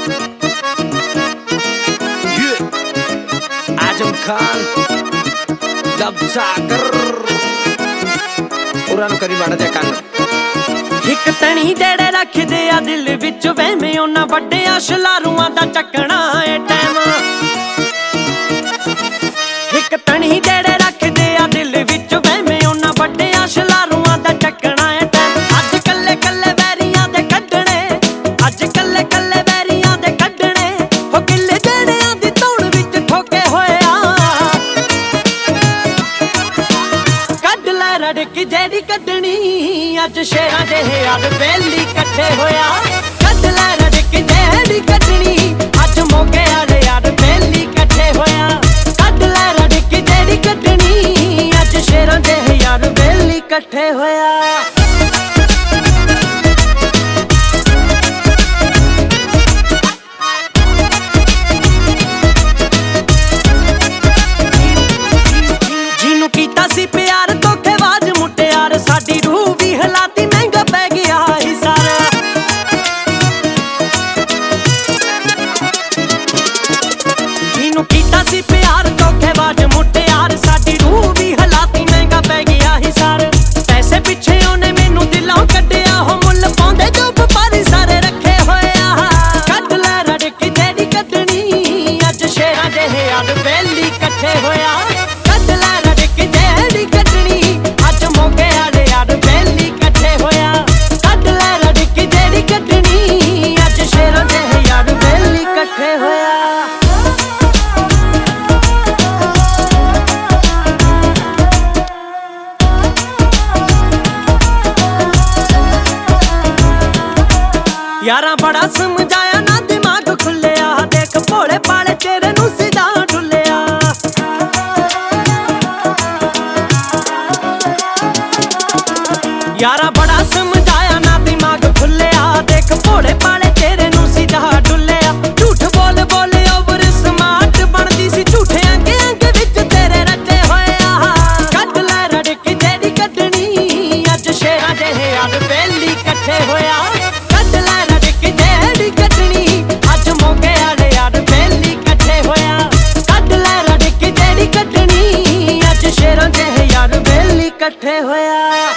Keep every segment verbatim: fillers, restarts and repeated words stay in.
आजम खान लब सागर उड़ान करी माड़ा जा कान एक तणी जेड़े रखदे आ दिल विच वहमे उन्हां वड्डियां शलारूआं दा चकना ए टाइम। एक तणी जेड़े रखदे आ दिल विच वहमे उन्हां वड्डियां शलारूआं दा चकना ए टाइम। अज कल्ले कल्ले वैरियां दे कड्डणे अज कल्ले कल्ले वैरियां दे कड्डणे हो किल्ले जेड़ियां दी धौण विच ठोके होया कड्ड लै रड़क जेड़ी कड्डणी अज शेरां जेहे यार बेली कट्ठे होया कड्ड लै रड़क जेड़ी कड्डणी अज मोगे वाले यार बेली कट्ठे होया कड्ड लै रड़क जेड़ी कड्डणी अज शेरां जेहे यार बेली कट्ठे होया। जिन्नू कीता सी प्यार धोखेबाज मुटियार साडी रूह भी हलाती महंगा पै गया ही सारा। जिन्नू कीता सी प्यार धोखेबाज मुटियार साडी रूह भी हलाती महंगा पै गया ही सारा। पैसे पिछे ओने मैनू दिलों कड्डिया हो मुल पाउंदे जो व्यापारी सारे रखे होया कड्ड लै रड़क जेड़ी कड्डणी अज शेरां जेहे यार बेली कट्ठे होया कड्ड लै रड़क जेड़ी कड्डणी अज मोगे वाले यार बेली कट्ठे होया कड्ड लै रड़क जेड़ी कड्डणी अज शेरां जेहे यार बेली कट्ठे होया। यारा बड़ा समझाया ना दिमाग खुलिया देख भोले पाले तेरे नू सीधा ढुलिया। यारा बड़ा समझाया ना दिमाग खुलिया देख भोले पाले तेरे नू सीधा ढुलिया। झूठ बोल बोल ओवर स्मार्ट बनदी सी झूठे अंगे अंगे विच तेरे रचे होया कड्ड लै रड़क जेड़ी कड्डणी अज शेरां जेहे यार बेली कट्ठे होया कड्ड लै रड़क जेड़ी कड्डणी अज मोगे वाले यार बेली कट्ठे होया कड्ड लै रड़क जेड़ी कड्डणी अज शेरां जेहे यार बेली कट्ठे होया।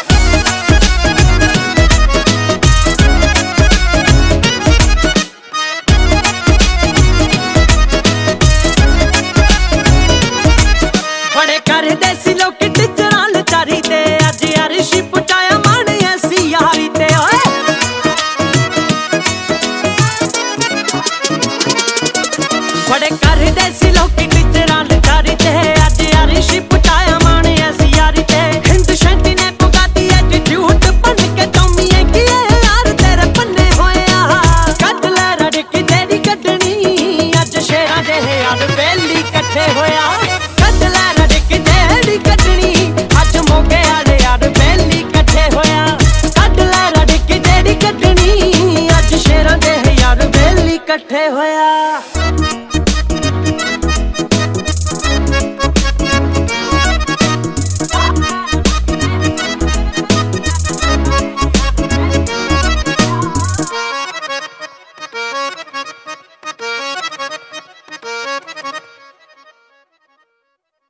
बड़े करदे सी लोक टिचरां लचारी ते अज यारिशी पुटाया मान ऐसी यारी ते ओए बड़े करदे सी लोक टिचरां लचारी ते अज यारिशी पुटाया मान ऐसी यारी ते। हिंद शंटी ने पुगाती एटीट्यूड बन के टॉमी की यार तेरे पन्ने होया कड्ड लै रड़क जेड़ी कड्डणी अज शेरां जेहे यार बेली कट्ठे होया कड्ड लै रड़क जेड़ी कड्डणी अज मोगे वाले यार बेली कट्ठे होया कड्ड लै रड़क जेड़ी कड्डणी अज शेरां जेहे यार बेली कट्ठे होया।